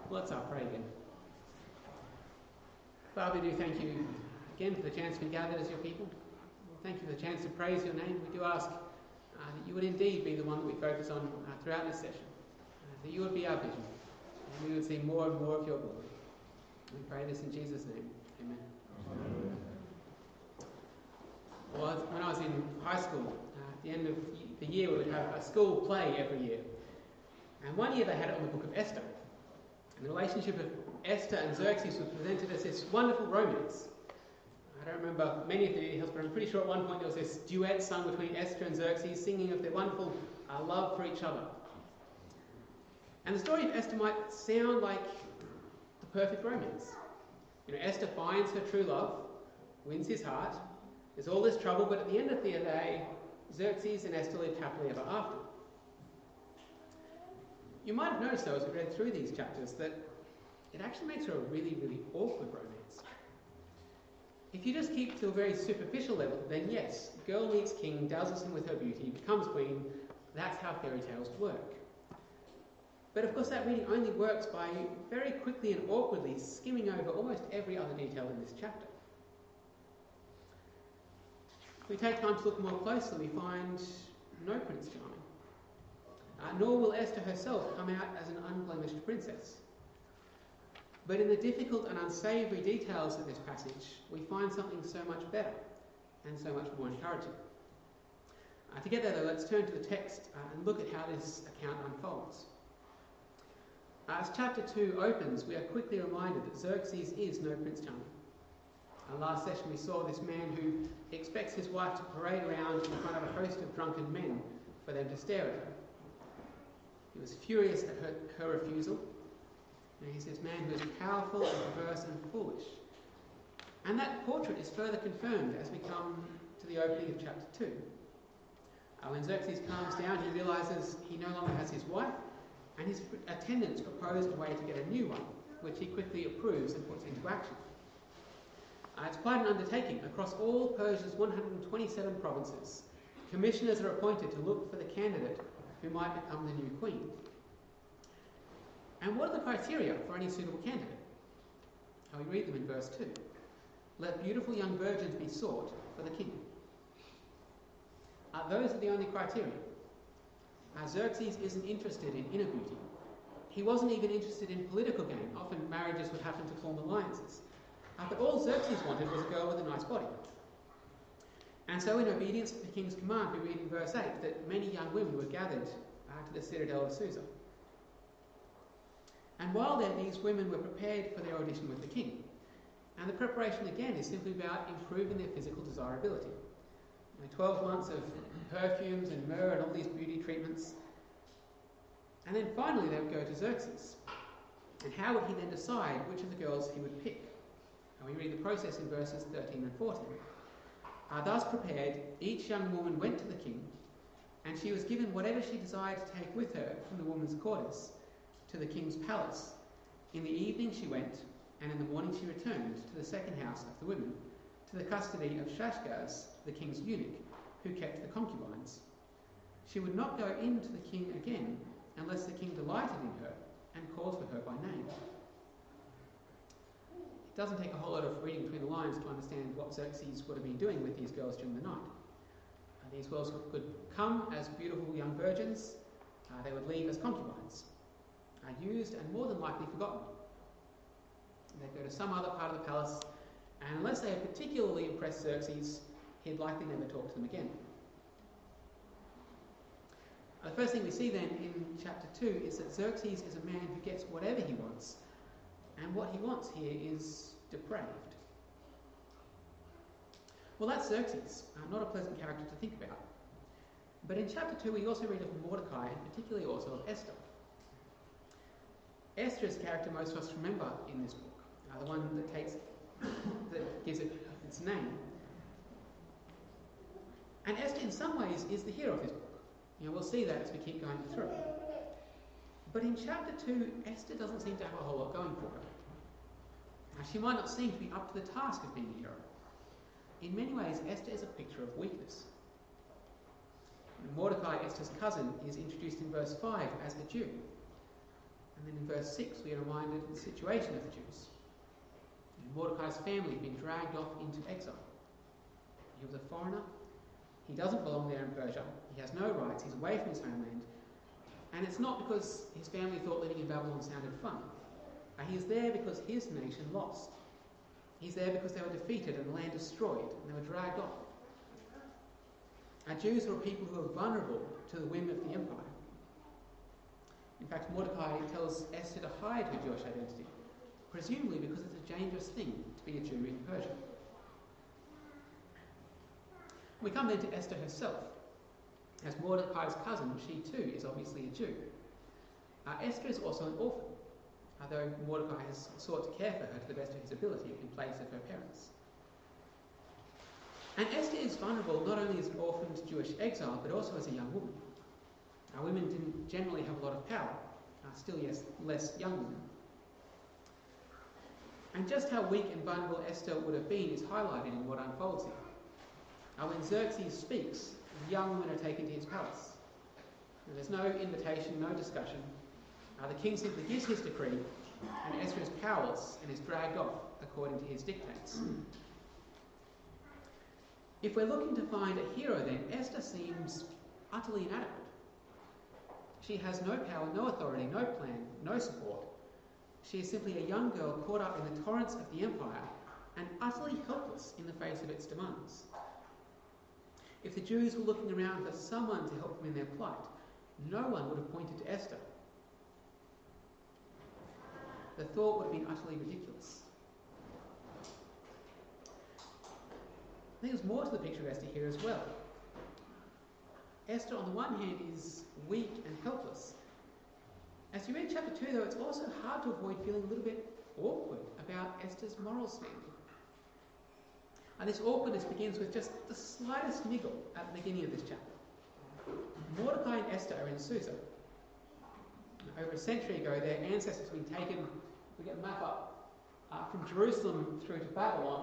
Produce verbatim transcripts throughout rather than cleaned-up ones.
Let's uh, pray again. Father, we do thank you again for the chance to be gathered as your people. Thank you for the chance to praise your name. We do ask uh, that you would indeed be the one that we focus on uh, throughout this session, uh, that you would be our vision, and we would see more and more of your glory. We pray this in Jesus' name. Amen. Amen. Well, when I was in high school, uh, at the end of the year, we would have a school play every year. And one year they had it on the book of Esther. And the relationship of Esther and Xerxes was presented as this wonderful romance. I don't remember many of the details, but I'm pretty sure at one point there was this duet sung between Esther and Xerxes, singing of their wonderful uh, love for each other. And the story of Esther might sound like the perfect romance. You know, Esther finds her true love, wins his heart, there's all this trouble, but at the end of the day, Xerxes and Esther lived happily ever after. You might have noticed, though, as we read through these chapters, that it actually makes for a really, really awkward romance. If you just keep to a very superficial level, then yes, girl meets king, dazzles him with her beauty, becomes queen. That's how fairy tales work. But of course that reading only works by very quickly and awkwardly skimming over almost every other detail in this chapter. If we take time to look more closely, we find no Prince Charming. Uh, nor will Esther herself come out as an unblemished princess. But in the difficult and unsavoury details of this passage, we find something so much better and so much more encouraging. Uh, to get there, though, let's turn to the text uh, and look at how this account unfolds. Uh, as chapter two opens, we are quickly reminded that Xerxes is no Prince Charming. Uh, last session we saw this man who expects his wife to parade around in front of a host of drunken men for them to stare at her. He was furious at her, her refusal. And he's this man who is powerful and perverse and foolish. And that portrait is further confirmed as we come to the opening of chapter two. Uh, when Xerxes calms down, he realises he no longer has his wife, and his attendants propose a way to get a new one, which he quickly approves and puts into action. Uh, it's quite an undertaking. Across all Persia's one hundred twenty-seven provinces, commissioners are appointed to look for the candidate who might become the new queen. And what are the criteria for any suitable candidate? Uh, we read them in verse two. Let beautiful young virgins be sought for the king. Uh, those are the only criteria. Uh, Xerxes isn't interested in inner beauty. He wasn't even interested in political gain. Often marriages would happen to form alliances. Uh, but all Xerxes wanted was a girl with a nice body. And so in obedience to the king's command, we read in verse eight that many young women were gathered uh, to the citadel of Susa. And while there, these women were prepared for their audition with the king. And the preparation, again, is simply about improving their physical desirability. You know, twelve months of perfumes and myrrh and all these beauty treatments. And then finally they would go to Xerxes. And how would he then decide which of the girls he would pick? And we read the process in verses thirteen and fourteen. Uh, thus prepared, each young woman went to the king, and she was given whatever she desired to take with her from the women's quarters to the king's palace. In the evening she went, and in the morning she returned to the second house of the women, to the custody of Shashgaz, the king's eunuch, who kept the concubines. She would not go in to the king again, unless the king delighted in her and called for her by name. It doesn't take a whole lot of reading between the lines to understand what Xerxes would have been doing with these girls during the night. Uh, these girls could come as beautiful young virgins. Uh, they would leave as concubines, uh, used and more than likely forgotten. They'd go to some other part of the palace, and unless they had particularly impressed Xerxes, he'd likely never talk to them again. Uh, the first thing we see then in chapter two is that Xerxes is a man who gets whatever he wants. And what he wants here is depraved. Well, that's Xerxes, uh, not a pleasant character to think about. But in chapter two, we also read of Mordecai, and particularly also of Esther. Esther is the character most of us remember in this book, uh, the one that takes, that gives it its name. And Esther, in some ways, is the hero of this book. You know, we'll see that as we keep going through. But in chapter two, Esther doesn't seem to have a whole lot going for her. Now, she might not seem to be up to the task of being a hero. In many ways, Esther is a picture of weakness. Mordecai, Esther's cousin, is introduced in verse five as a Jew. And then in verse six we are reminded of the situation of the Jews. Mordecai's family had been dragged off into exile. He was a foreigner. He doesn't belong there in Persia. He has no rights. He's away from his homeland. And it's not because his family thought living in Babylon sounded fun. Uh, he is there because his nation lost. He's there because they were defeated and the land destroyed and they were dragged off. Our Jews were people who were vulnerable to the whim of the empire. In fact, Mordecai tells Esther to hide her Jewish identity, presumably because it's a dangerous thing to be a Jew in Persia. We come then to Esther herself. As Mordecai's cousin, she too is obviously a Jew. Uh, Esther is also an orphan, although Mordecai has sought to care for her to the best of his ability in place of her parents. And Esther is vulnerable not only as an orphaned Jewish exile, but also as a young woman. Now, women didn't generally have a lot of power, uh, still yes, less young women. And just how weak and vulnerable Esther would have been is highlighted in what unfolds here. Now, when Xerxes speaks, the young women are taken to his palace. And there's no invitation, no discussion. Uh, the king simply gives his decree, and Esther is powerless and is dragged off according to his dictates. If we're looking to find a hero, then Esther seems utterly inadequate. She has no power, no authority, no plan, no support. She is simply a young girl caught up in the torrents of the empire and utterly helpless in the face of its demands. If the Jews were looking around for someone to help them in their plight, no one would have pointed to Esther. The thought would have been utterly ridiculous. I think there's more to the picture of Esther here as well. Esther, on the one hand, is weak and helpless. As you read chapter two, though, it's also hard to avoid feeling a little bit awkward about Esther's moral standing. And this awkwardness begins with just the slightest niggle at the beginning of this chapter. Mordecai and Esther are in Susa. Over a century ago, their ancestors have been taken, we get the map up, uh, from Jerusalem through to Babylon.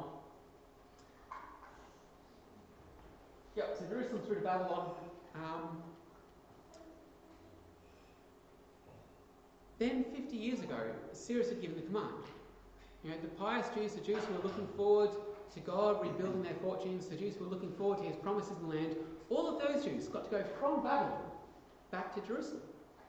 Yep, so Jerusalem through to Babylon. Um, then, fifty years ago, Cyrus had given the command. You know, the pious Jews, the Jews who were looking forward to God rebuilding their fortunes, the Jews who were looking forward to his promises in the land, all of those Jews got to go from Babylon back to Jerusalem.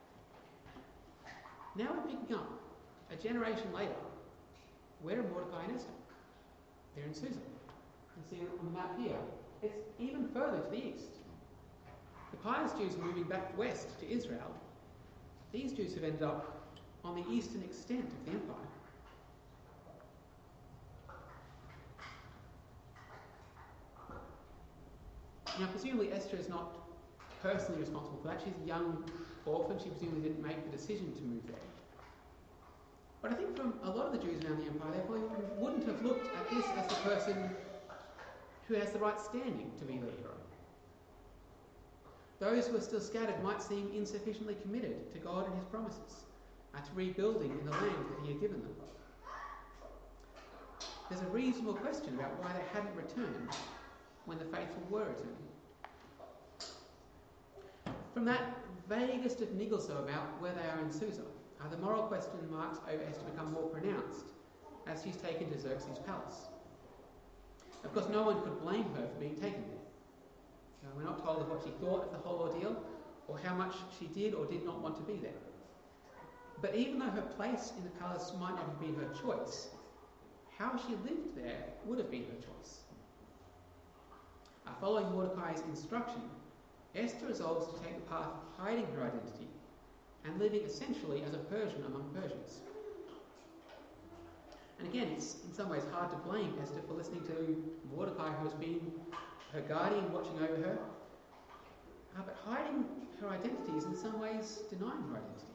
Now we're picking up, a generation later, where are Mordecai and Esther? They're in Susa. You can see it on the map here. It's even further to the east. The pious Jews are moving back west to Israel. These Jews have ended up on the eastern extent of the empire. Now, presumably Esther is not personally responsible for that. She's a young orphan. She presumably didn't make the decision to move there. But I think from a lot of the Jews around the empire, they probably wouldn't have looked at this as the person who has the right standing to be the hero. Those who are still scattered might seem insufficiently committed to God and his promises, and to rebuilding in the land that he had given them. There's a reasonable question about why they hadn't returned when the faithful were returning. From that vaguest of niggles, though, about where they are in Susa, uh, the moral question marks over Esther become more pronounced as she's taken to Xerxes' palace. Of course, no one could blame her for being taken there. Uh, we're not told of what she thought of the whole ordeal, or how much she did or did not want to be there. But even though her place in the palace might not have been her choice, how she lived there would have been her choice. Uh, following Mordecai's instruction, Esther resolves to take the path of hiding her identity and living essentially as a Persian among Persians. And again, it's in some ways hard to blame Esther for listening to Mordecai, who has been her guardian, watching over her. Uh, but hiding her identity is in some ways denying her identity.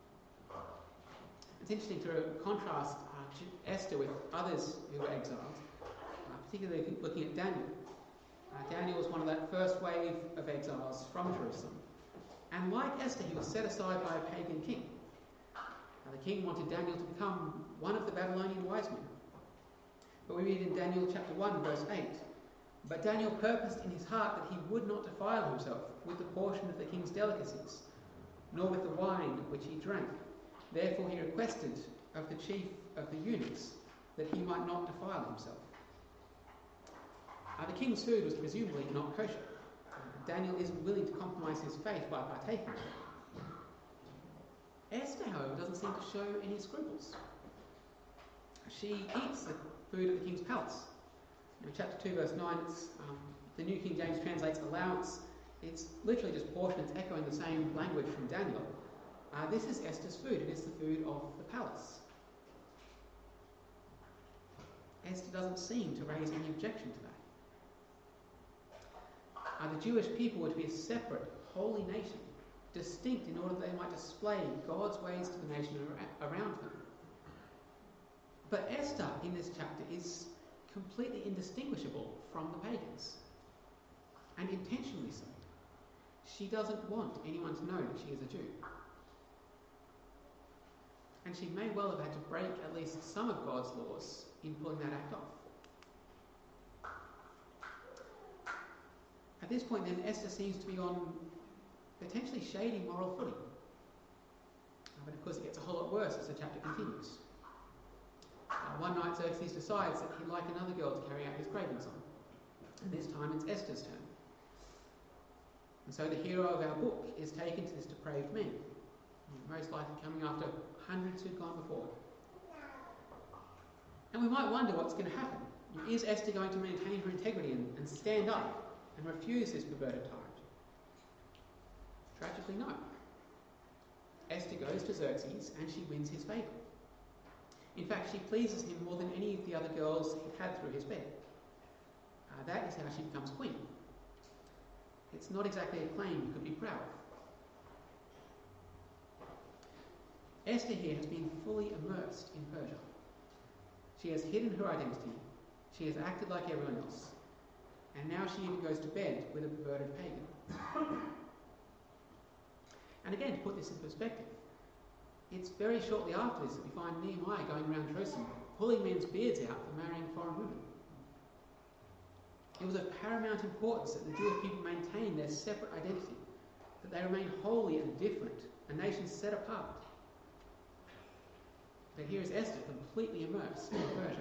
It's interesting to contrast uh, Esther with others who were exiled, uh, particularly looking at Daniel. Uh, Daniel was one of that first wave of exiles from Jerusalem. And like Esther, he was set aside by a pagan king. Uh, the king wanted Daniel to become one of the Babylonian wise men. But we read in Daniel chapter one, verse eight, "But Daniel purposed in his heart that he would not defile himself with the portion of the king's delicacies, nor with the wine which he drank. Therefore he requested of the chief of the eunuchs that he might not defile himself. Uh, the king's food was presumably not kosher. Daniel isn't willing to compromise his faith by partaking of it. Esther, however, doesn't seem to show any scruples. She eats the food at the king's palace. In chapter two, verse nine, it's, um, the New King James translates allowance. It's literally just portion. It's echoing the same language from Daniel. Uh, this is Esther's food. It is the food of the palace. Esther doesn't seem to raise any objection to that. Uh, the Jewish people were to be a separate, holy nation, distinct in order that they might display God's ways to the nation ar- around them. But Esther in this chapter is completely indistinguishable from the pagans, and intentionally so. She doesn't want anyone to know that she is a Jew. And she may well have had to break at least some of God's laws in pulling that act off. At this point then, Esther seems to be on potentially shady moral footing. But of course it gets a whole lot worse as the chapter continues. Uh, one night Xerxes decides that he'd like another girl to carry out his cravings on. And this time it's Esther's turn. And so the hero of our book is taken to this depraved man, most likely coming after hundreds who've gone before. And we might wonder what's going to happen. Is Esther going to maintain her integrity and, and stand up and refuse this perverted tyrant? Tragically, no. Esther goes to Xerxes and she wins his favour. In fact, she pleases him more than any of the other girls he had through his bed. Uh, that is how she becomes queen. It's not exactly a claim you could be proud of. Esther here has been fully immersed in Persia. She has hidden her identity, she has acted like everyone else, and now she even goes to bed with a perverted pagan. And again, to put this in perspective, it's very shortly after this that we find Nehemiah going around Jerusalem, pulling men's beards out for marrying foreign women. It was of paramount importance that the Jewish people maintain their separate identity, that they remain holy and different, a nation set apart. But here is Esther completely immersed in Persia.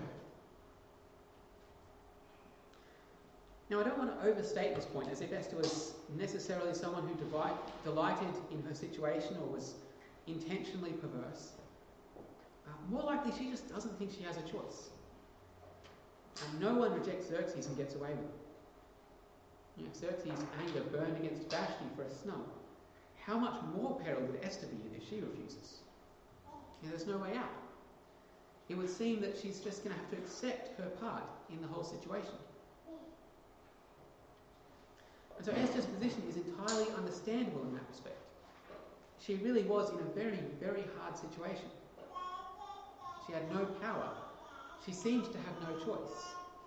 Now, I don't want to overstate this point as if Esther was necessarily someone who divide, delighted in her situation or was intentionally perverse. Uh, more likely, she just doesn't think she has a choice. And no one rejects Xerxes and gets away with it. You know, if Xerxes' anger burned against Vashti for a snub, how much more peril would Esther be in if she refuses? You know, there's no way out. It would seem that she's just going to have to accept her part in the whole situation. And so Esther's position is entirely understandable in that respect. She really was in a very, very hard situation. She had no power. She seemed to have no choice.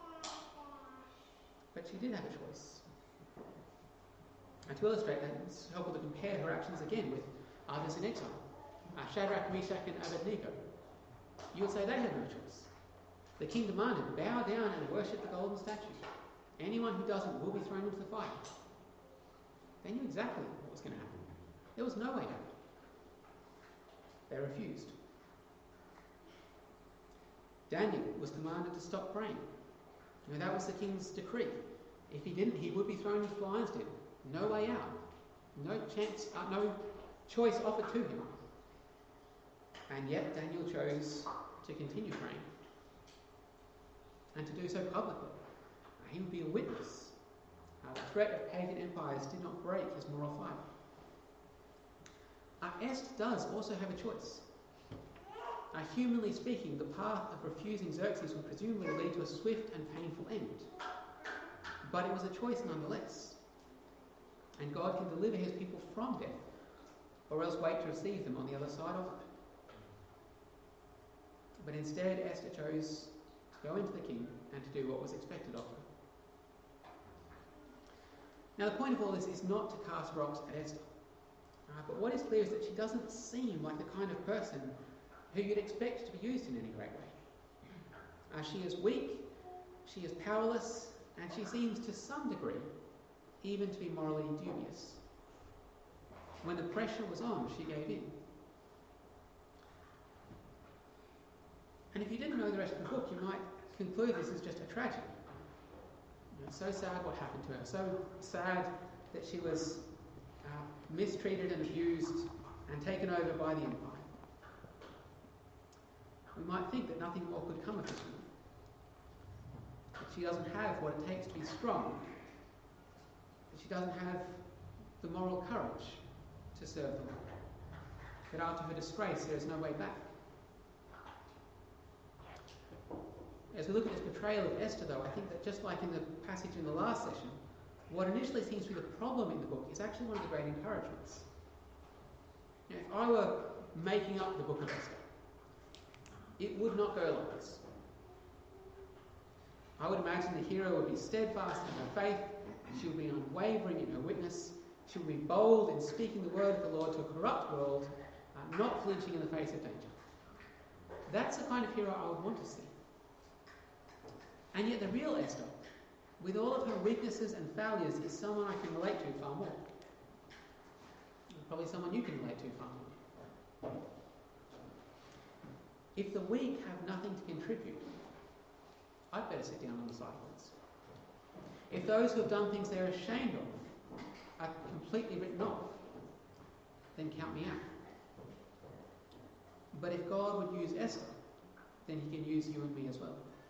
But she did have a choice. And to illustrate that, it's helpful to compare her actions again with others in exile. Uh, Shadrach, Meshach and Abednego. You would say they had no choice. The king demanded, bow down and worship the golden statue. Anyone who doesn't will be thrown into the fire. They knew exactly what was going to happen. There was no way out. They refused. Daniel was commanded to stop praying. You know, that was the king's decree. If he didn't, he would be thrown into the lion's den. No way out. No chance, uh, no choice offered to him. And yet Daniel chose to continue praying. And to do so publicly. Uh, he would be a witness. Uh, the threat of pagan empires did not break his moral fibre. Uh, Esther does also have a choice. Uh, humanly speaking, the path of refusing Xerxes would presumably lead to a swift and painful end. But it was a choice nonetheless. And God can deliver his people from death, or else wait to receive them on the other side of it. But instead, Esther chose to go into the king and to do what was expected of her. Now, the point of all this is not to cast rocks at Esther. Uh, but what is clear is that she doesn't seem like the kind of person who you'd expect to be used in any great way. Uh, she is weak, she is powerless, and she seems to some degree even to be morally dubious. When the pressure was on, she gave in. And if you didn't know the rest of the book, you might conclude this is just a tragedy. You know, so sad what happened to her. So sad that she was uh, mistreated and abused and taken over by the empire. We might think that nothing more could come of this woman. That she doesn't have what it takes to be strong. That she doesn't have the moral courage to serve the Lord. That after her disgrace there is no way back. As we look at this portrayal of Esther, though, I think that just like in the passage in the last session, what initially seems to be the problem in the book is actually one of the great encouragements. Now, if I were making up the book of Esther, it would not go like this. I would imagine the hero would be steadfast in her faith, she would be unwavering in her witness, she would be bold in speaking the word of the Lord to a corrupt world, uh, not flinching in the face of danger. That's the kind of hero I would want to see. And yet the real Esther, with all of her weaknesses and failures, is someone I can relate to far more. Probably someone you can relate to far more. If the weak have nothing to contribute, I'd better sit down on the sidelines. If those who have done things they're ashamed of are completely written off, then count me out. But if God would use Esther, then he can use you and me as well.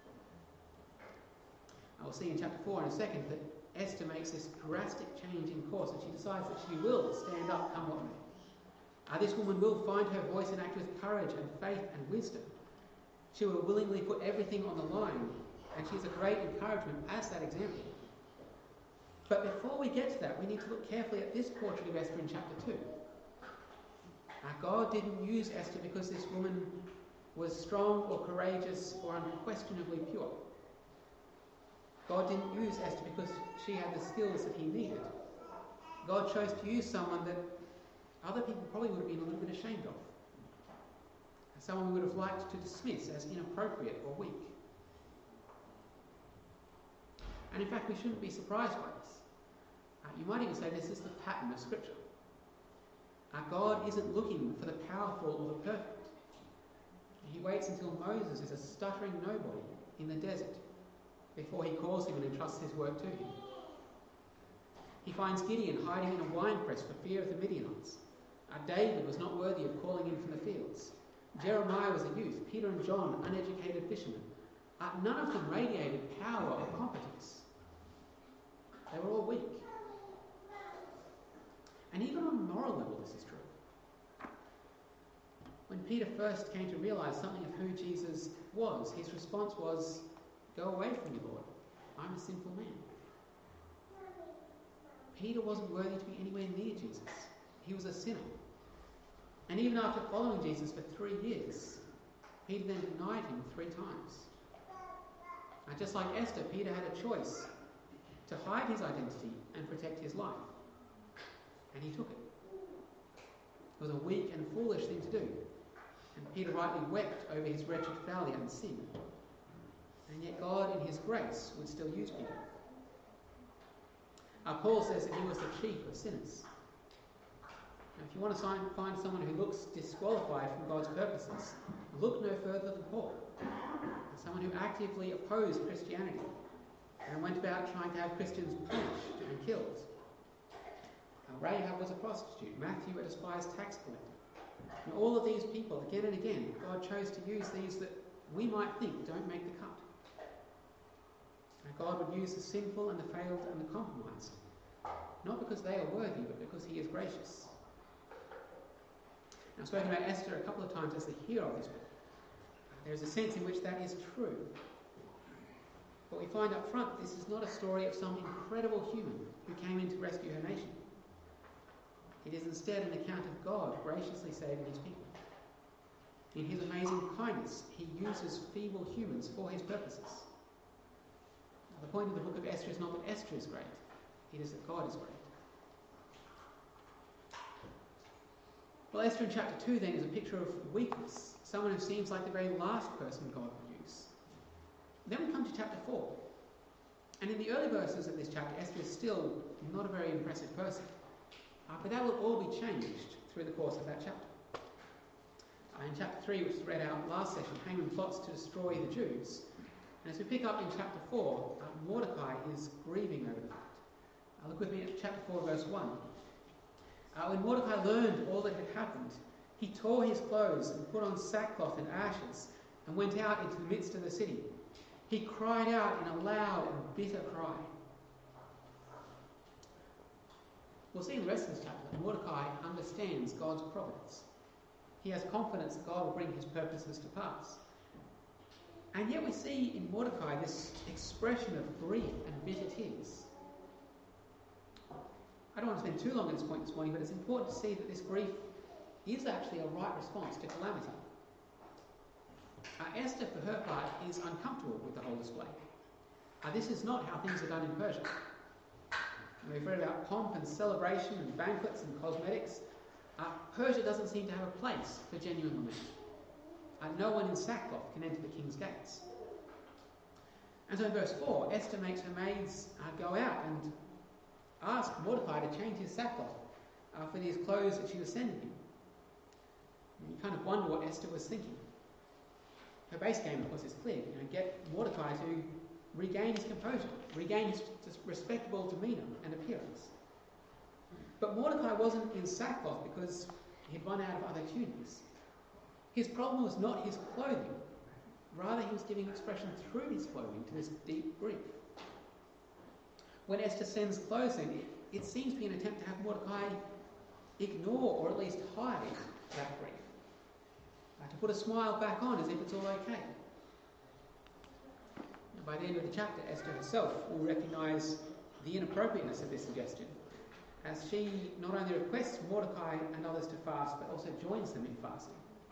I will see in chapter four in a second that Esther makes this drastic change in course, and she decides that she will stand up come what may. Uh, this woman will find her voice and act with courage and faith and wisdom. She will willingly put everything on the line, and she's a great encouragement as that example. But before we get to that, we need to look carefully at this portrait of Esther in chapter two. Uh, God didn't use Esther because this woman was strong or courageous or unquestionably pure. God didn't use Esther because she had the skills that he needed. God chose to use someone that other people probably would have been a little bit ashamed of. Someone we would have liked to dismiss as inappropriate or weak. And in fact, we shouldn't be surprised by this. Uh, you might even say this is the pattern of Scripture. Uh, God isn't looking for the powerful or the perfect. He waits until Moses is a stuttering nobody in the desert before he calls him and entrusts his work to him. He finds Gideon hiding in a winepress for fear of the Midianites. Uh, David was not worthy of calling him from the fields. Jeremiah was a youth. Peter and John, uneducated fishermen. Uh, none of them radiated power or competence. They were all weak. And even on a moral level, this is true. When Peter first came to realise something of who Jesus was, his response was, "Go away from me, Lord. I'm a sinful man." Peter wasn't worthy to be anywhere near Jesus. He was a sinner. And even after following Jesus for three years, Peter then denied him three times. And just like Esther, Peter had a choice to hide his identity and protect his life. And he took it. It was a weak and foolish thing to do. And Peter rightly wept over his wretched failure and sin. And yet God, in his grace, would still use Peter. Uh, Paul says that he was the chief of sinners. Now, if you want to find someone who looks disqualified from God's purposes, look no further than Paul. Someone who actively opposed Christianity and went about trying to have Christians punished and killed. Uh, Rahab was a prostitute. Matthew, a despised tax collector. And all of these people, again and again, God chose to use these that we might think don't make the cut. And God would use the sinful and the failed and the compromised, not because they are worthy, but because he is gracious. Now, I've spoken about Esther a couple of times as the hero of this book. There is a sense in which that is true. But we find up front this is not a story of some incredible human who came in to rescue her nation. It is instead an account of God graciously saving his people. In his amazing kindness, he uses feeble humans for his purposes. Now, the point of the book of Esther is not that Esther is great, it is that God is great. Well, Esther in chapter two then is a picture of weakness, someone who seems like the very last person God would use. Then we come to chapter four. And in the early verses of this chapter, Esther is still not a very impressive person. Uh, but that will all be changed through the course of that chapter. Uh, in chapter three, which was read out last session, Haman plots to destroy the Jews. And as we pick up in chapter four, uh, Mordecai is grieving over the fact. Uh, look with me at chapter four, verse one. Uh, when Mordecai learned all that had happened, he tore his clothes and put on sackcloth and ashes and went out into the midst of the city. He cried out in a loud and bitter cry. We'll see in the rest of this chapter that Mordecai understands God's providence. He has confidence that God will bring his purposes to pass. And yet we see in Mordecai this expression of grief and bitter tears. I don't want to spend too long on this point this morning, but it's important to see that this grief is actually a right response to calamity. Uh, Esther, for her part, is uncomfortable with the whole display. Uh, this is not how things are done in Persia. And we've read about pomp and celebration and banquets and cosmetics. Uh, Persia doesn't seem to have a place for genuine lament. Uh, no one in sackcloth can enter the king's gates. And so in verse four, Esther makes her maids uh, go out and ask Mordecai to change his sackcloth uh, for these clothes that she was sending him. And you kind of wonder what Esther was thinking. Her base game, of course, is clear. You know, get Mordecai to regain his composure, regain his respectable demeanour and appearance. But Mordecai wasn't in sackcloth because he'd run out of other tunics. His problem was not his clothing. Rather, he was giving expression through his clothing to this deep grief. When Esther sends clothes in, it, it seems to be an attempt to have Mordecai ignore or at least hide that grief. Uh, to put a smile back on as if it's all okay. And by the end of the chapter, Esther herself will recognise the inappropriateness of this suggestion, as she not only requests Mordecai and others to fast, but also joins them in fasting.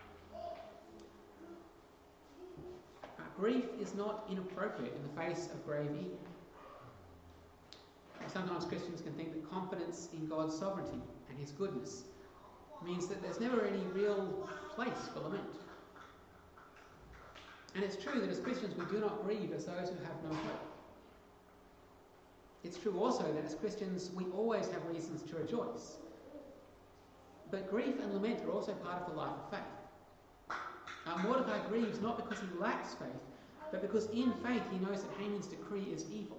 Uh, grief is not inappropriate in the face of grave evil. Sometimes Christians can think that confidence in God's sovereignty and his goodness means that there's never any real place for lament. And it's true that as Christians we do not grieve as those who have no hope. It's true also that as Christians we always have reasons to rejoice. But grief and lament are also part of the life of faith. Uh, Mordecai grieves not because he lacks faith, but because in faith he knows that Haman's decree is evil.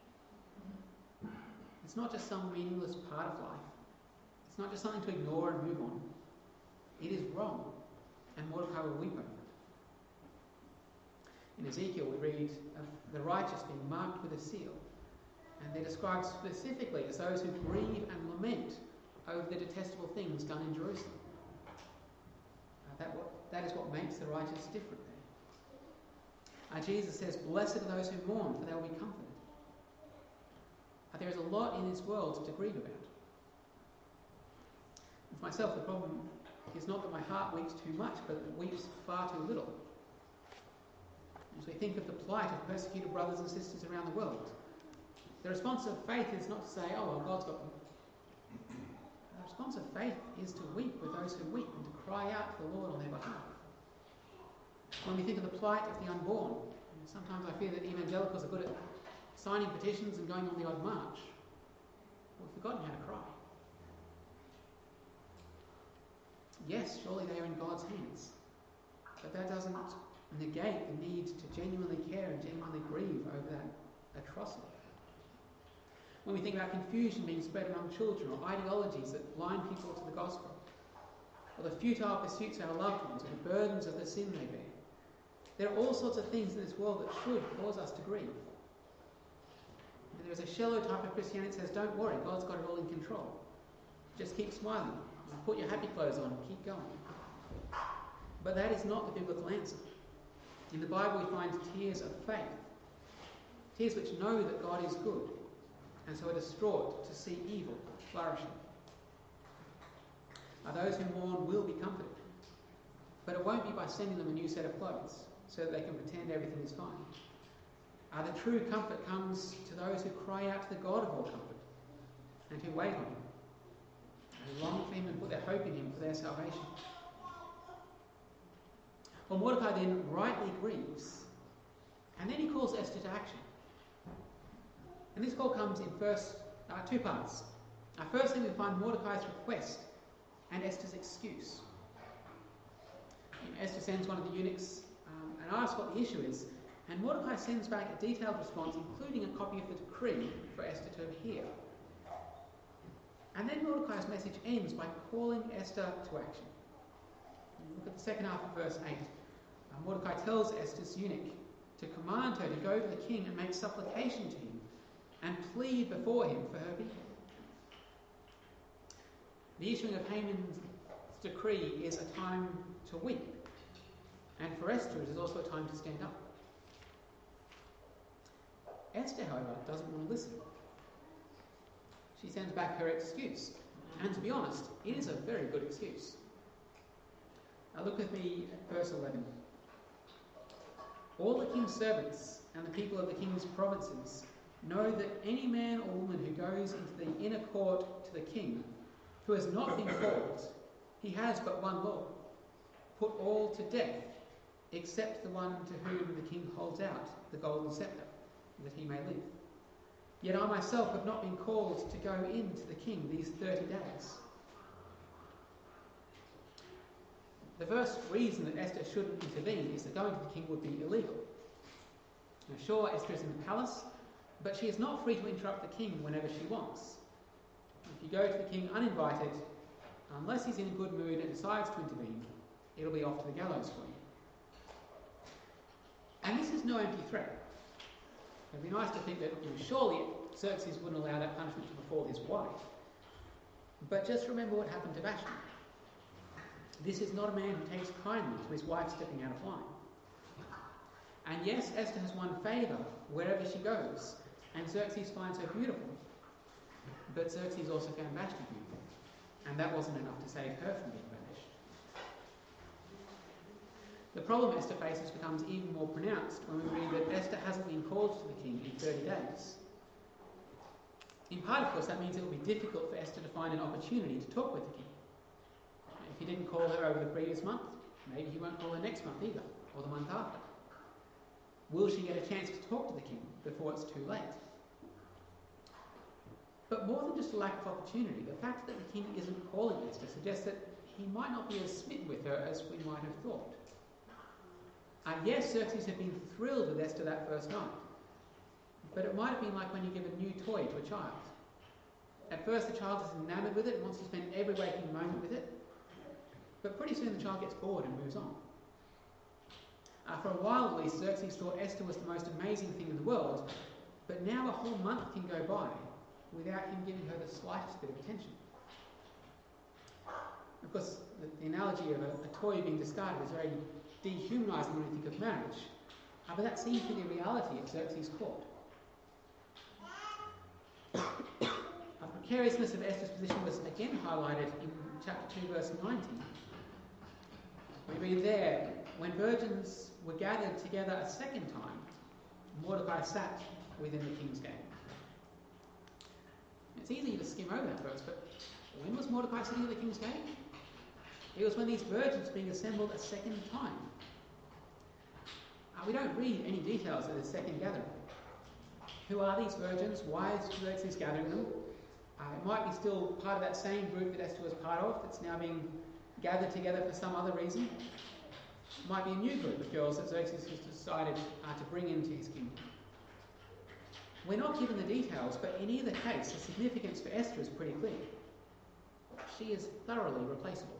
It's not just some meaningless part of life. It's not just something to ignore and move on. It is wrong, and Mordecai will weep over it. In Ezekiel we read of the righteous being marked with a seal, and they're described specifically as those who grieve and lament over the detestable things done in Jerusalem. Uh, that, what, that is what makes the righteous different there. Uh, Jesus says, "Blessed are those who mourn, for they will be comforted." Uh, there is a lot in this world to grieve about. And for myself, the problem is not that my heart weeps too much, but that it weeps far too little. As we think of the plight of persecuted brothers and sisters around the world, the response of faith is not to say, "Oh, well, God's got them." The response of faith is to weep with those who weep and to cry out to the Lord on their behalf. When we think of the plight of the unborn, sometimes I fear that evangelicals are good at signing petitions and going on the odd march. We've forgotten how to cry. Yes, surely they are in God's hands, but that doesn't negate the need to genuinely care and genuinely grieve over that atrocity. When we think about confusion being spread among children, or ideologies that blind people to the gospel, or the futile pursuits of our loved ones, or the burdens of the sin they bear, there are all sorts of things in this world that should cause us to grieve. And there is a shallow type of Christianity that says, "Don't worry, God's got it all in control. Just keep smiling, put your happy clothes on, and keep going." But that is not the biblical answer. In the Bible we find tears of faith, tears which know that God is good, and so are distraught to see evil flourishing. Now, those who mourn will be comforted, but it won't be by sending them a new set of clothes so that they can pretend everything is fine. Uh, the true comfort comes to those who cry out to the God of all comfort and who wait on him, and who long for him and put their hope in him for their salvation. Well, Mordecai then rightly grieves, and then he calls Esther to action. And this call comes in first uh, two parts. Uh, firstly, we find Mordecai's request and Esther's excuse. sends one of the eunuchs um, and asks what the issue is, and Mordecai sends back a detailed response, including a copy of the decree for Esther to hear. And then Mordecai's message ends by calling Esther to action. Look at the second half of verse eight. Uh, Mordecai tells Esther's eunuch to command her to go to the king and make supplication to him and plead before him for her people. The issuing of Haman's decree is a time to weep, and for Esther it is also a time to stand up. Esther, however, doesn't want to listen. She sends back her excuse, and to be honest, it is a very good excuse. Now look with me at verse eleven. All the king's servants and the people of the king's provinces know that any man or woman who goes into the inner court to the king, who has not been called, he has but one law: put all to death, except the one to whom the king holds out the golden scepter, that he may live. Yet I myself have not been called to go in to the king these thirty days. The first reason that Esther shouldn't intervene is that going to the king would be illegal. Now, sure, Esther is in the palace, but she is not free to interrupt the king whenever she wants. If you go to the king uninvited, unless he's in a good mood and decides to intervene, it'll be off to the gallows for you. And this is no empty threat. It'd be nice to think that, you know, surely Xerxes wouldn't allow that punishment to befall his wife. But just remember what happened to Vashti. This is not a man who takes kindly to his wife stepping out of line. And yes, Esther has won favour wherever she goes, and Xerxes finds her beautiful. But Xerxes also found Vashti beautiful, and that wasn't enough to save her from being banished. The problem Esther faces becomes even more pronounced when we read that Esther hasn't been called to the king in thirty days. In part, of course, that means it will be difficult for Esther to find an opportunity to talk with the king. If he didn't call her over the previous month, maybe he won't call her next month either, or the month after. Will she get a chance to talk to the king before it's too late? But more than just a lack of opportunity, the fact that the king isn't calling Esther suggests that he might not be as smitten with her as we might have thought. And yes, Xerxes had been thrilled with Esther that first night, but it might have been like when you give a new toy to a child. At first the child is enamoured with it and wants to spend every waking moment with it, but pretty soon the child gets bored and moves on. Uh, for a while at least, Xerxes thought Esther was the most amazing thing in the world, but now a whole month can go by without him giving her the slightest bit of attention. Of course, the, the analogy of a, a toy being discarded is very dehumanising when we think of marriage, uh, but that seems to be the reality at Xerxes' court. The precariousness of Esther's position was again highlighted in chapter two, verse nineteen. We read there, when virgins were gathered together a second time, Mordecai sat within the king's gate. It's easy to skim over that verse, but when was Mordecai sitting at the king's gate? It was when these virgins were being assembled a second time. Uh, we don't read any details of this second gathering. Who are these virgins? Why is Xerxes gathering them? Uh, it might be still part of that same group that Esther was part of that's now being gathered together for some other reason. It might be a new group of girls that Xerxes has decided uh, to bring into his kingdom. We're not given the details, but in either case, the significance for Esther is pretty clear. She is thoroughly replaceable.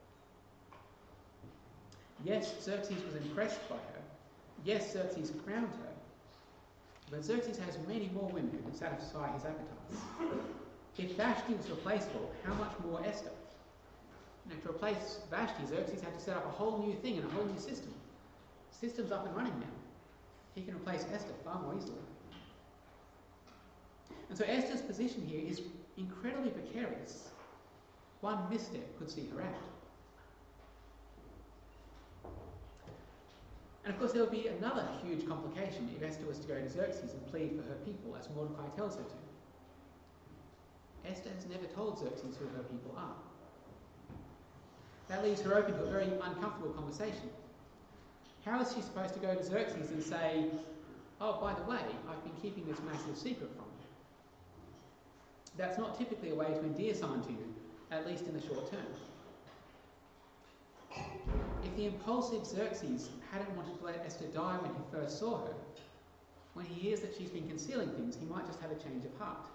Yes, Xerxes was impressed by her. Yes, Xerxes crowned her. But Xerxes has many more women who can satisfy his appetites. If Vashti was replaceable, how much more Esther? Now, to replace Vashti, Xerxes had to set up a whole new thing and a whole new system. The system's up and running now. He can replace Esther far more easily. And so Esther's position here is incredibly precarious. One misstep could see her out. And of course there would be another huge complication if Esther was to go to Xerxes and plead for her people, as Mordecai tells her to. Esther has never told Xerxes who her people are. That leaves her open to a very uncomfortable conversation. How is she supposed to go to Xerxes and say, oh, by the way, I've been keeping this massive secret from you? That's not typically a way to endear someone to you, at least in the short term. If if the impulsive Xerxes hadn't wanted to let Esther die when he first saw her, when he hears that she's been concealing things, he might just have a change of heart.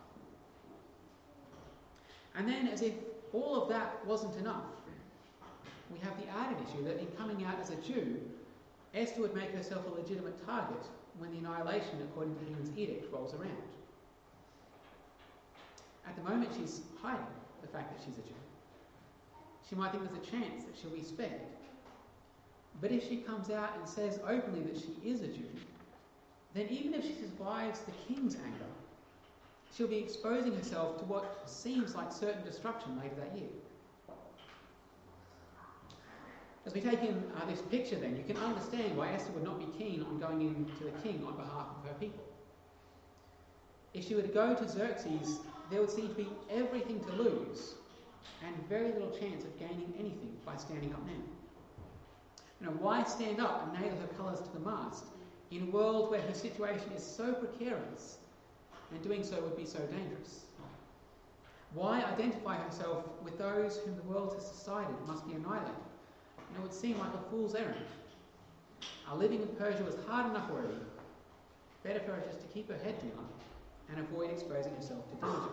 And then, as if all of that wasn't enough, we have the added issue that in coming out as a Jew, Esther would make herself a legitimate target when the annihilation, according to Haman's edict, rolls around. At the moment, she's hiding the fact that she's a Jew. She might think there's a chance that she'll be spared. But if she comes out and says openly that she is a Jew, then even if she survives the king's anger, she'll be exposing herself to what seems like certain destruction later that year. As we take in uh, this picture then, you can understand why Esther would not be keen on going in to the king on behalf of her people. If she were to go to Xerxes, there would seem to be everything to lose and very little chance of gaining anything by standing up now. You know, why stand up and nail her colours to the mast in a world where her situation is so precarious and doing so would be so dangerous? Why identify herself with those whom the world has decided must be annihilated? And it would seem like a fool's errand. Our living in Persia was hard enough already. Better for her just to keep her head down and avoid exposing herself to danger.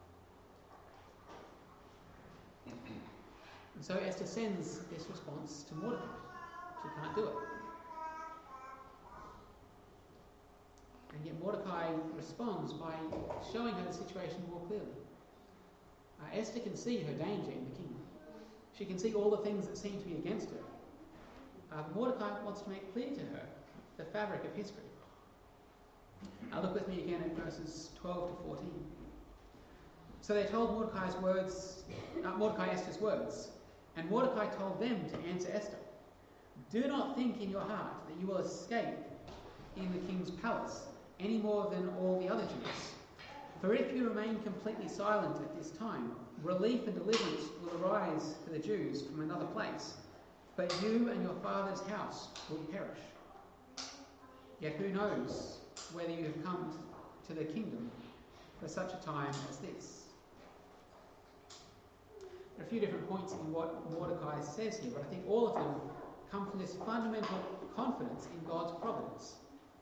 And so Esther sends this response to Mordecai. She can't do it. And yet Mordecai responds by showing her the situation more clearly. Uh, Esther can see her danger in the king. She can see all the things that seem to be against her. Uh, Mordecai wants to make clear to her the fabric of history. Uh, look with me again at verses twelve to fourteen. So they told Mordecai's words, uh, Mordecai Esther's words, and Mordecai told them to answer Esther, "Do not think in your heart that you will escape in the king's palace any more than all the other Jews. For if you remain completely silent at this time, relief and deliverance will arise for the Jews from another place, but you and your father's house will perish. Yet who knows whether you have come to the kingdom for such a time as this?" There are a few different points in what Mordecai says here, but I think all of them come from this fundamental confidence in God's providence.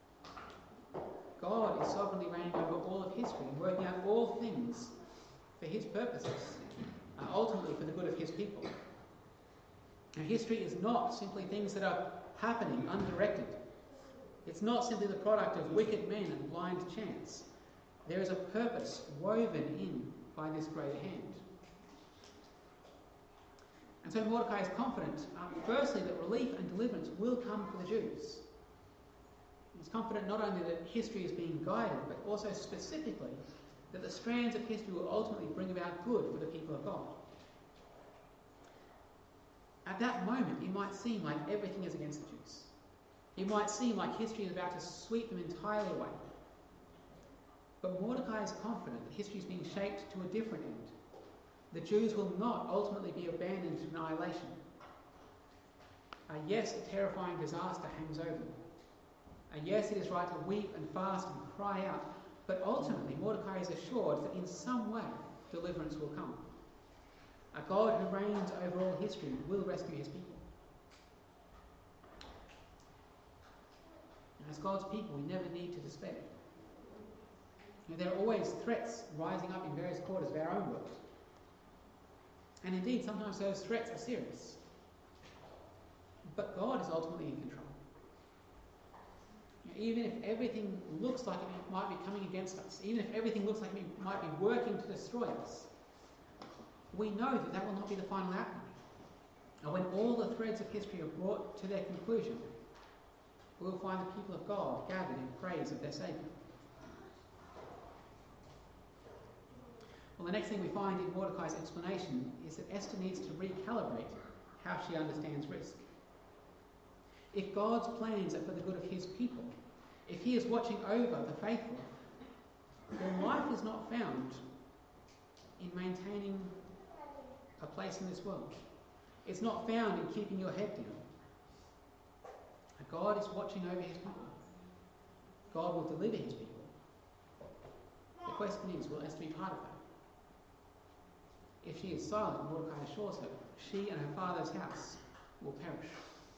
God is sovereignly reigning over all of history and working out all things for his purposes, uh, ultimately for the good of his people. Now, history is not simply things that are happening undirected. It's not simply the product of wicked men and blind chance. There is a purpose woven in by this greater hand. And so Mordecai is confident, uh, firstly, that relief and deliverance will come for the Jews. He's confident not only that history is being guided, but also specifically that the strands of history will ultimately bring about good for the people of God. At that moment, it might seem like everything is against the Jews. It might seem like history is about to sweep them entirely away. But Mordecai is confident that history is being shaped to a different end. The Jews will not ultimately be abandoned to annihilation. Uh, yes, a terrifying disaster hangs over them. Uh, yes, it is right to weep and fast and cry out, but ultimately Mordecai is assured that in some way deliverance will come. A God who reigns over all history will rescue his people. And as God's people, we never need to despair. You know, there are always threats rising up in various quarters of our own world. And indeed, sometimes those threats are serious. But God is ultimately in control. Even if everything looks like it might be coming against us, even if everything looks like it might be working to destroy us, we know that that will not be the final outcome. And when all the threads of history are brought to their conclusion, we will find the people of God gathered in praise of their Saviour. Well, the next thing we find in Mordecai's explanation is that Esther needs to recalibrate how she understands risk. If God's plans are for the good of his people, if he is watching over the faithful, then life is not found in maintaining a place in this world. It's not found in keeping your head down. God is watching over his people. God will deliver his people. The question is, will Esther be part of that? If she is silent, Mordecai assures her, she and her father's house will perish.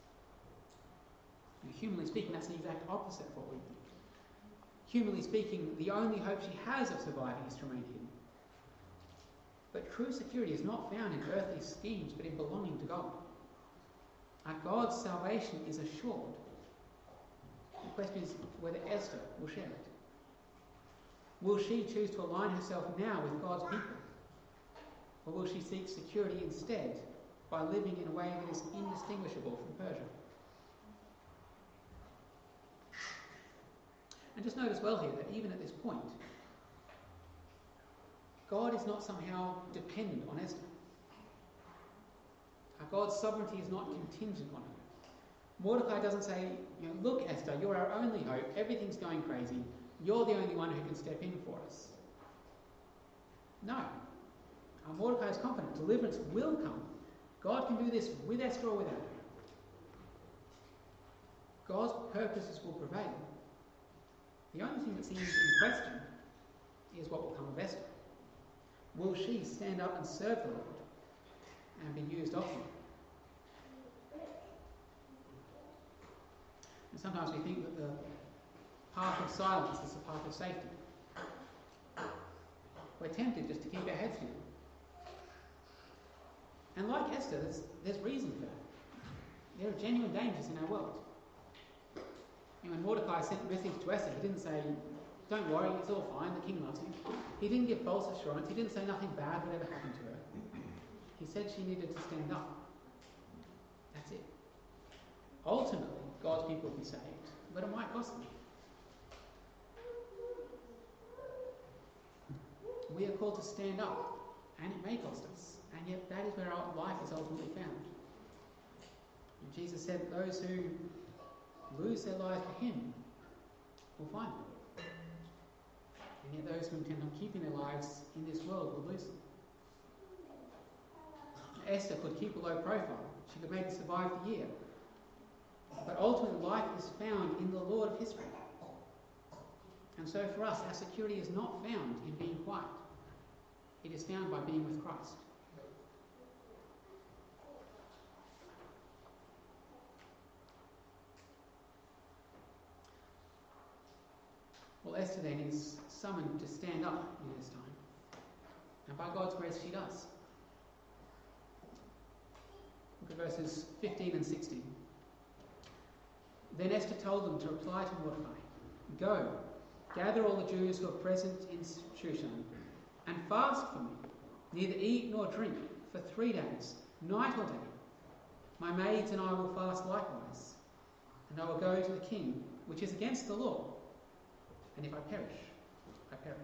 And humanly speaking, that's the exact opposite of what we think. Humanly speaking, the only hope she has of surviving is to remain hidden. But true security is not found in earthly schemes, but in belonging to God. Our God's salvation is assured. The question is whether Esther will share it. Will she choose to align herself now with God's people? Or will she seek security instead by living in a way that is indistinguishable from Persia? And just notice well here that even at this point, God is not somehow dependent on Esther. God's sovereignty is not contingent on her. Mordecai doesn't say, you know, look, Esther, you're our only hope. Everything's going crazy. You're the only one who can step in for us. No. Uh, Mordecai is confident. Deliverance will come. God can do this with Esther or without her. God's purposes will prevail. The only thing that seems in question is what will come of Esther. Will she stand up and serve the Lord and be used of him? And sometimes we think that the path of silence is the path of safety. We're tempted just to keep our heads down. And like Esther, there's, there's reason for that. There are genuine dangers in our world. And when Mordecai sent a message to Esther, he didn't say, don't worry, it's all fine, the king loves you. He didn't give false assurance. He didn't say nothing bad would ever happen to her. He said she needed to stand up. That's it. Ultimately, God's people will be saved, but it might cost them. We are called to stand up, and it may cost us, and yet that is where our life is ultimately found. And Jesus said that those who lose their lives for him will find them. And yet those who intend on keeping their lives in this world will lose them. Esther could keep a low profile. She could maybe survive the year. But ultimately life is found in the Lord of history. And so for us, our security is not found in being quiet. It is found by being with Christ. Well, Esther then is summoned to stand up in this time. And by God's grace, she does. Look at verses fifteen and sixteen. Then Esther told them to reply to Mordecai, go, gather all the Jews who are present in Shushan, and fast for me, neither eat nor drink, for three days, night or day. My maids and I will fast likewise, and I will go to the king, which is against the law. And if I perish, I perish.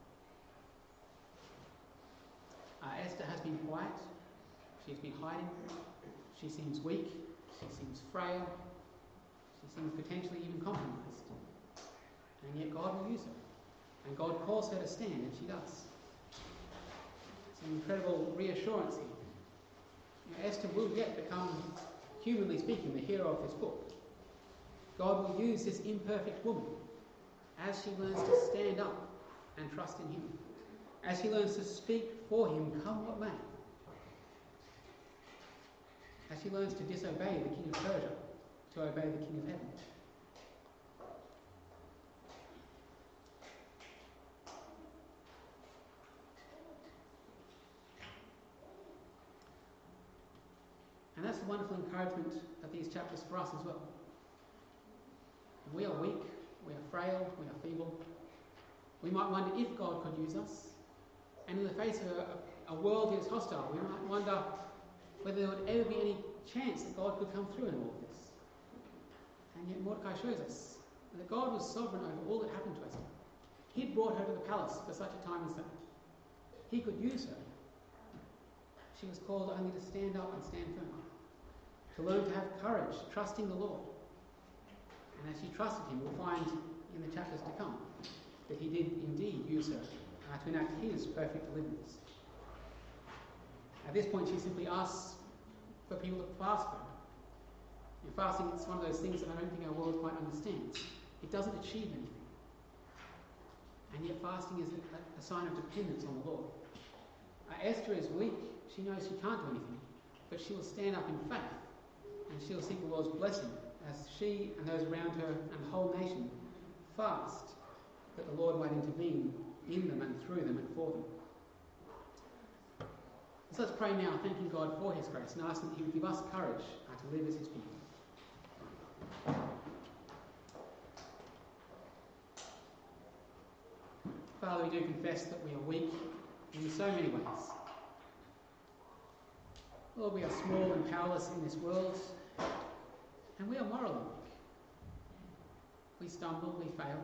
Uh, Esther has been quiet. She has been hiding. She seems weak. She seems frail. She seems potentially even compromised. And yet God will use her. And God calls her to stand, and she does. It's an incredible reassurance here. You know, Esther will yet become, humanly speaking, the hero of this book. God will use this imperfect woman as she learns to stand up and trust in him, as she learns to speak for him, come what may, as she learns to disobey the king of Persia, to obey the king of heaven. And that's the wonderful encouragement of these chapters for us as well. We are weak. We are frail, we are feeble. We might wonder if God could use us. And in the face of a, a world that is hostile, we might wonder whether there would ever be any chance that God could come through in all of this. And yet Mordecai shows us that God was sovereign over all that happened to Esther. He'd brought her to the palace for such a time as that. He could use her. She was called only to stand up and stand firm, to learn to have courage, trusting the Lord. And as she trusted him, we'll find in the chapters to come that he did indeed use her uh, to enact his perfect deliverance. At this point, she simply asks for people to fast for her. And fasting is one of those things that I don't think our world quite understands. It doesn't achieve anything. And yet fasting is a, a sign of dependence on the Lord. Uh, Esther is weak. She knows she can't do anything. But she will stand up in faith. And she'll seek the Lord's blessing as she and those around her and the whole nation fast, that the Lord might intervene in them and through them and for them. So let's pray now, thanking God for his grace and asking that he would give us courage uh, to live as his people. Father, we do confess that we are weak in so many ways. Lord, we are small and powerless in this world, and we are morally weak. We stumble, we fail.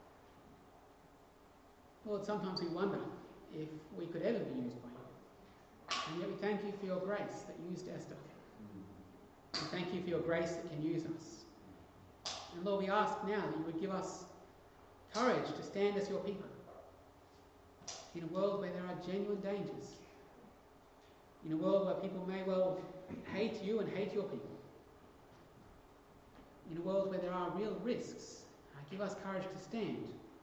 Lord, sometimes we wonder if we could ever be used by you. And yet we thank you for your grace that used Esther. We thank you for your grace that can use us. And Lord, we ask now that you would give us courage to stand as your people in a world where there are genuine dangers, in a world where people may well hate you and hate your people, in a world where there are real risks. Uh, give us courage to stand.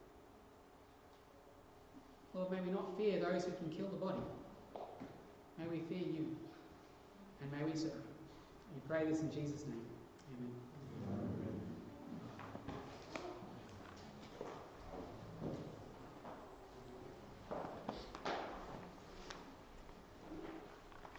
Lord, may we not fear those who can kill the body. May we fear you, and may we serve. We pray this in Jesus' name. Amen.